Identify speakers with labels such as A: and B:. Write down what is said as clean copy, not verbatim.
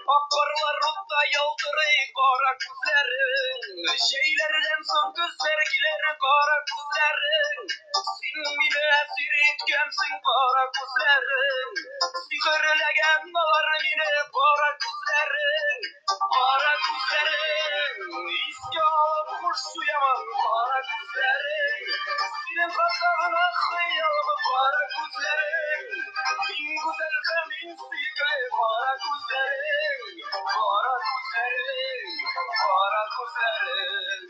A: Akbarlar utta yıldırıy kara gözlerin. Şeylerden son gözlergileri kara gözlerin. Sen beni esir etkensin kara gözlerin. Sihirlegen var beni kara gözlerin. Kara gözlerin. İski alıp kuş suyaman kara gözlerin. Senin kasabına kıyalım kara gözlerin. Bin güzel zemin sikre kara gözlerin.